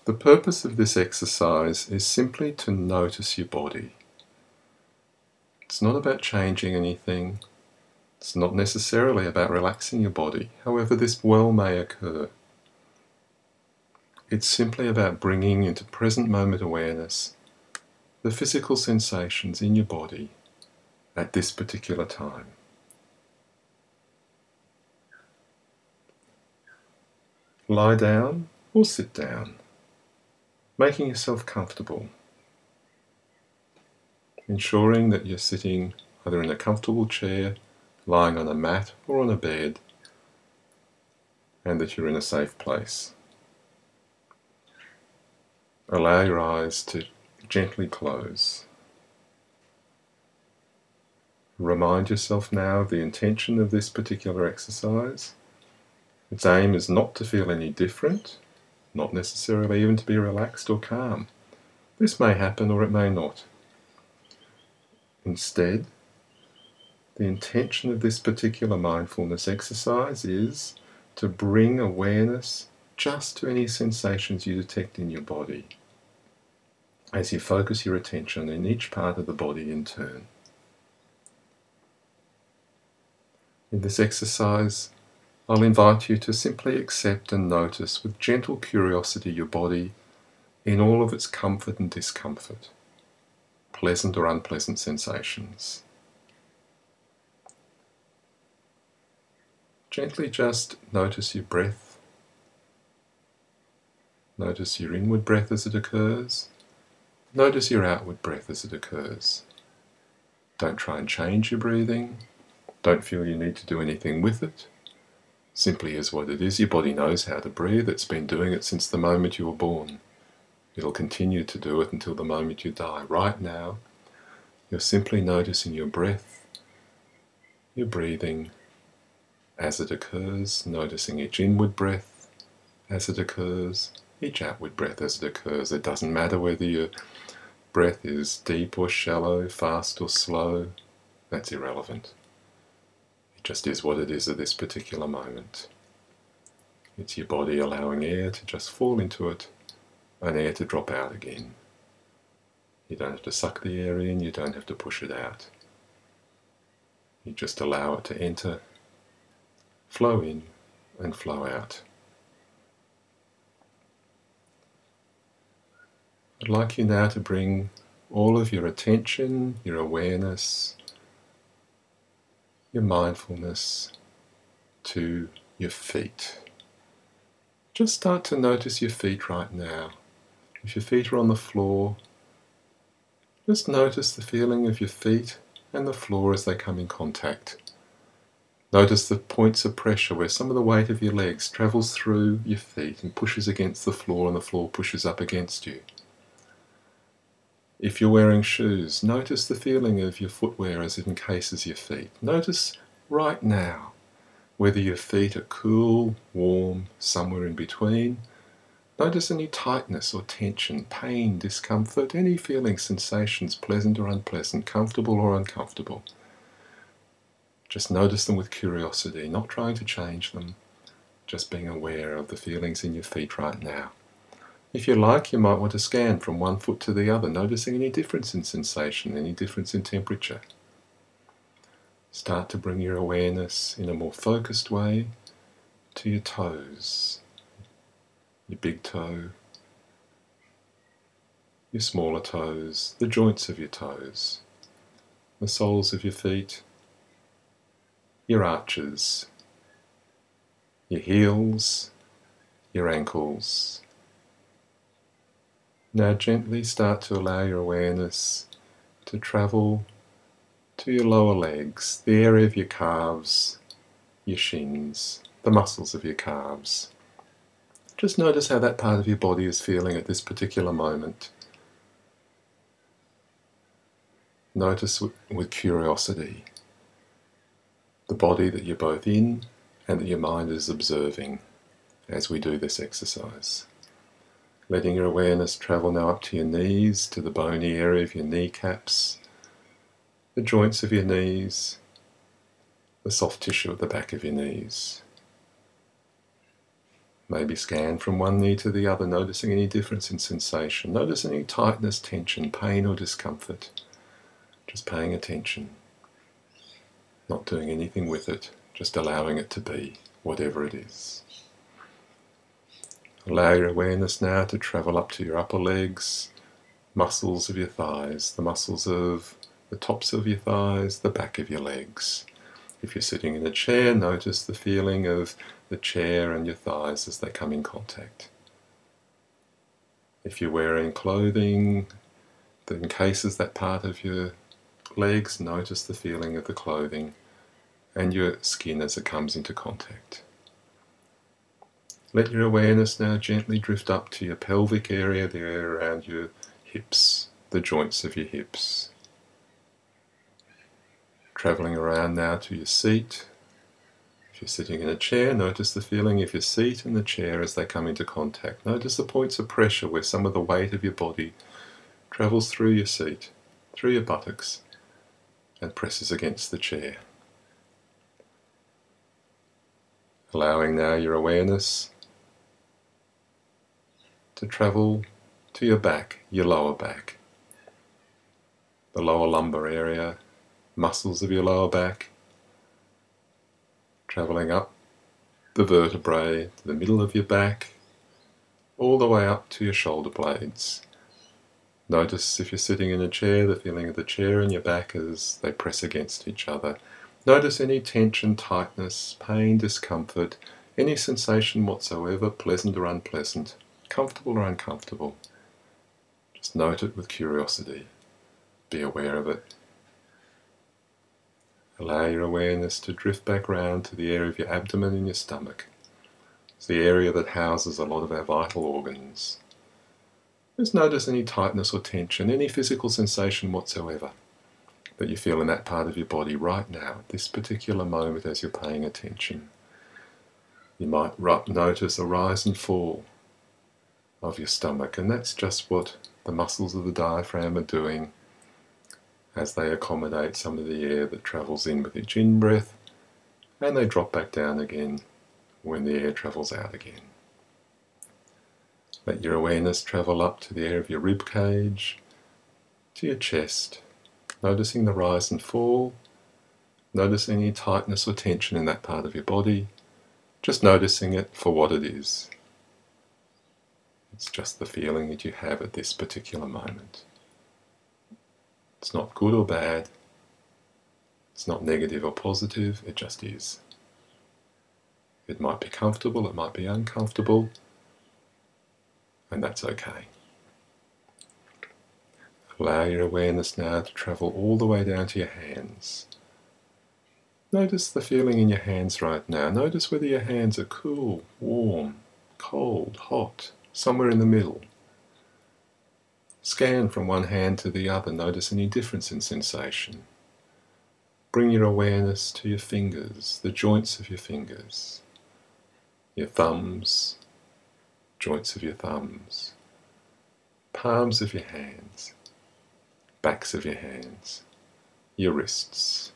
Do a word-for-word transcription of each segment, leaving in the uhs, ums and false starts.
The purpose of this exercise is simply to notice your body. It's not about changing anything. It's not necessarily about relaxing your body, however this well may occur. It's simply about bringing into present moment awareness the physical sensations in your body at this particular time. Lie down or sit down, making yourself comfortable, ensuring that you're sitting either in a comfortable chair, lying on a mat or on a bed, and that you're in a safe place. Allow your eyes to gently close. Remind yourself now of the intention of this particular exercise. Its aim is not to feel any different, not necessarily even to be relaxed or calm. This may happen or it may not. Instead, the intention of this particular mindfulness exercise is to bring awareness just to any sensations you detect in your body, as you focus your attention in each part of the body in turn. In this exercise, I'll invite you to simply accept and notice with gentle curiosity your body in all of its comfort and discomfort, pleasant or unpleasant sensations. Gently just notice your breath. Notice your inward breath as it occurs. Notice your outward breath as it occurs. Don't try and change your breathing. Don't feel you need to do anything with it. Simply is what it is. Your body knows how to breathe. It's been doing it since the moment you were born. It'll continue to do it until the moment you die. Right now, you're simply noticing your breath, your breathing as it occurs, noticing each inward breath as it occurs, each outward breath as it occurs. It doesn't matter whether your breath is deep or shallow, fast or slow. That's irrelevant. It just is what it is at this particular moment. It's your body allowing air to just fall into it and air to drop out again. You don't have to suck the air in, you don't have to push it out. You just allow it to enter, flow in and flow out. I'd like you now to bring all of your attention, your awareness, your mindfulness to your feet. Just start to notice your feet right now. If your feet are on the floor, just notice the feeling of your feet and the floor as they come in contact. Notice the points of pressure where some of the weight of your legs travels through your feet and pushes against the floor and the floor pushes up against you. If you're wearing shoes, notice the feeling of your footwear as it encases your feet. Notice right now whether your feet are cool, warm, somewhere in between. Notice any tightness or tension, pain, discomfort, any feeling, sensations, pleasant or unpleasant, comfortable or uncomfortable. Just notice them with curiosity, not trying to change them, just being aware of the feelings in your feet right now. If you like, you might want to scan from one foot to the other, noticing any difference in sensation, any difference in temperature. Start to bring your awareness in a more focused way to your toes, your big toe, your smaller toes, the joints of your toes, the soles of your feet, your arches, your heels, your ankles. Now gently start to allow your awareness to travel to your lower legs, the area of your calves, your shins, the muscles of your calves. Just notice how that part of your body is feeling at this particular moment. Notice with, with curiosity the body that you're both in and that your mind is observing as we do this exercise. Letting your awareness travel now up to your knees, to the bony area of your kneecaps, the joints of your knees, the soft tissue at the back of your knees. Maybe scan from one knee to the other, noticing any difference in sensation. Notice any tightness, tension, pain or discomfort. Just paying attention. Not doing anything with it, just allowing it to be, whatever it is. Allow your awareness now to travel up to your upper legs, muscles of your thighs, the muscles of the tops of your thighs, the back of your legs. If you're sitting in a chair, notice the feeling of the chair and your thighs as they come in contact. If you're wearing clothing that encases that part of your legs, notice the feeling of the clothing and your skin as it comes into contact. Let your awareness now gently drift up to your pelvic area, the area around your hips, the joints of your hips. Travelling around now to your seat. If you're sitting in a chair, notice the feeling of your seat and the chair as they come into contact. Notice the points of pressure where some of the weight of your body travels through your seat, through your buttocks, and presses against the chair. Allowing now your awareness to travel to your back, your lower back, the lower lumbar area, muscles of your lower back, travelling up the vertebrae to the middle of your back, all the way up to your shoulder blades. Notice if you're sitting in a chair, the feeling of the chair and your back as they press against each other. Notice any tension, tightness, pain, discomfort, any sensation whatsoever, pleasant or unpleasant, comfortable or uncomfortable. Just note it with curiosity. Be aware of it. Allow your awareness to drift back round to the area of your abdomen and your stomach. It's the area that houses a lot of our vital organs. Just notice any tightness or tension, any physical sensation whatsoever that you feel in that part of your body right now, at this particular moment as you're paying attention. You might notice a rise and fall of your stomach, and that's just what the muscles of the diaphragm are doing as they accommodate some of the air that travels in with each in-breath, and they drop back down again when the air travels out again. Let your awareness travel up to the area of your rib cage, to your chest, noticing the rise and fall, noticing any tightness or tension in that part of your body, just noticing it for what it is. It's just the feeling that you have at this particular moment. It's not good or bad. It's not negative or positive. It just is. It might be comfortable, it might be uncomfortable, and that's okay. Allow your awareness now to travel all the way down to your hands. Notice the feeling in your hands right now. Notice whether your hands are cool, warm, cold, hot, somewhere in the middle. Scan from one hand to the other. Notice any difference in sensation. Bring your awareness to your fingers, the joints of your fingers, your thumbs, joints of your thumbs, palms of your hands, backs of your hands, your wrists.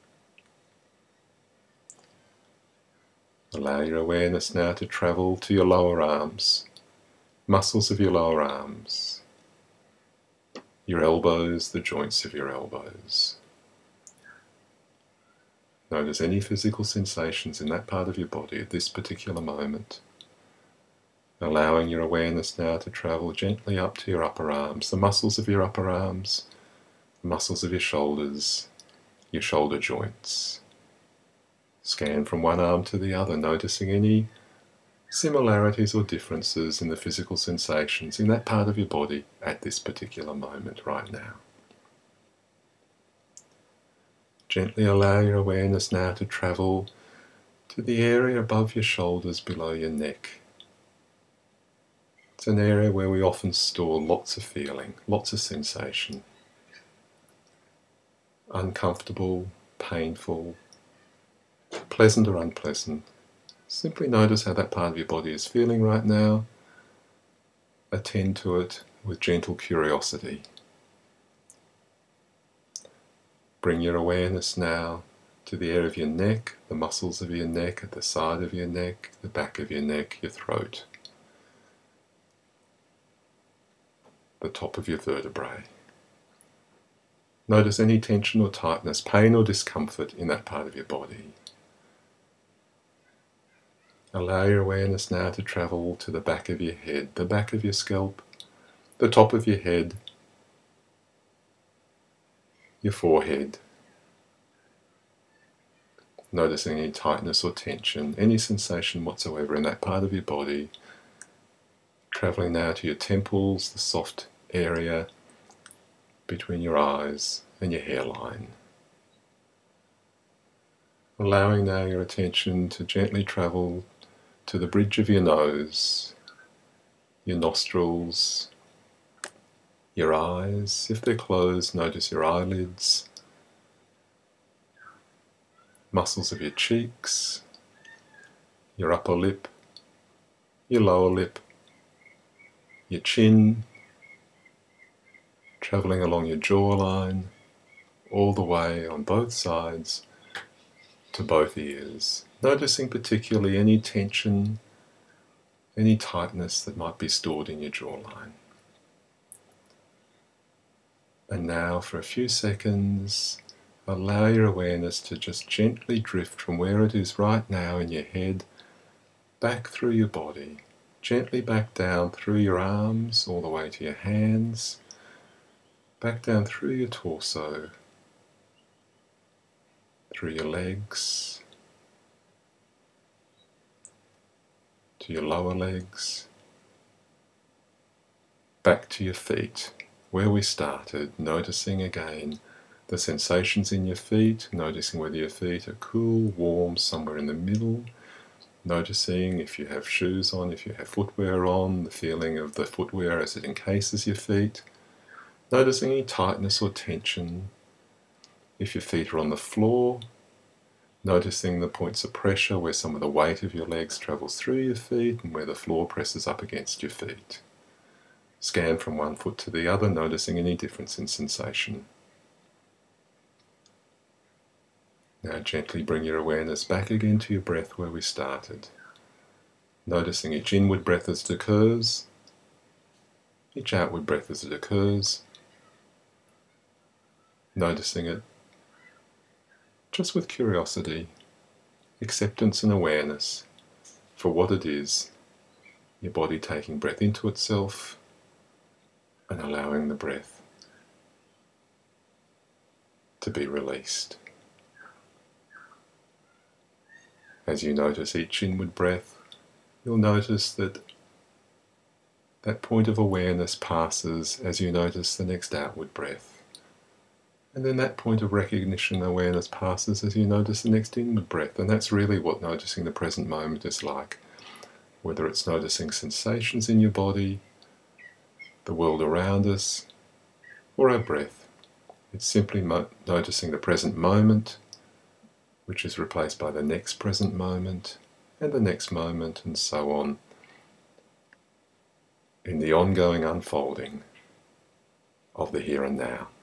Allow your awareness now to travel to your lower arms, muscles of your lower arms, your elbows, the joints of your elbows. Notice any physical sensations in that part of your body at this particular moment. Allowing your awareness now to travel gently up to your upper arms, the muscles of your upper arms, the muscles of your shoulders, your shoulder joints. Scan from one arm to the other, noticing any similarities or differences in the physical sensations in that part of your body at this particular moment right now. Gently allow your awareness now to travel to the area above your shoulders, below your neck. It's an area where we often store lots of feeling, lots of sensation. Uncomfortable, painful, pleasant or unpleasant. Simply notice how that part of your body is feeling right now. Attend to it with gentle curiosity. Bring your awareness now to the area of your neck, the muscles of your neck, at the side of your neck, the back of your neck, your throat, the top of your vertebrae. Notice any tension or tightness, pain or discomfort in that part of your body. Allow your awareness now to travel to the back of your head, the back of your scalp, the top of your head, your forehead. Noticing any tightness or tension, any sensation whatsoever in that part of your body. Traveling now to your temples, the soft area between your eyes and your hairline. Allowing now your attention to gently travel to the bridge of your nose, your nostrils, your eyes. If they're closed, notice your eyelids, muscles of your cheeks, your upper lip, your lower lip, your chin, travelling along your jawline, all the way on both sides to both ears. Noticing particularly any tension, any tightness that might be stored in your jawline. And now for a few seconds, allow your awareness to just gently drift from where it is right now in your head, back through your body, gently back down through your arms, all the way to your hands, back down through your torso, through your legs, to your lower legs, back to your feet, where we started, noticing again the sensations in your feet, noticing whether your feet are cool, warm, somewhere in the middle, noticing if you have shoes on, if you have footwear on, the feeling of the footwear as it encases your feet, noticing any tightness or tension. If your feet are on the floor, noticing the points of pressure where some of the weight of your legs travels through your feet and where the floor presses up against your feet. Scan from one foot to the other, noticing any difference in sensation. Now gently bring your awareness back again to your breath where we started. Noticing each inward breath as it occurs, each outward breath as it occurs. Noticing it just with curiosity, acceptance and awareness for what it is, your body taking breath into itself and allowing the breath to be released. As you notice each inward breath, you'll notice that that point of awareness passes as you notice the next outward breath. And then that point of recognition, awareness passes as you notice the next inward breath. And that's really what noticing the present moment is like. Whether it's noticing sensations in your body, the world around us, or our breath. It's simply mo- noticing the present moment, which is replaced by the next present moment, and the next moment, and so on, in the ongoing unfolding of the here and now.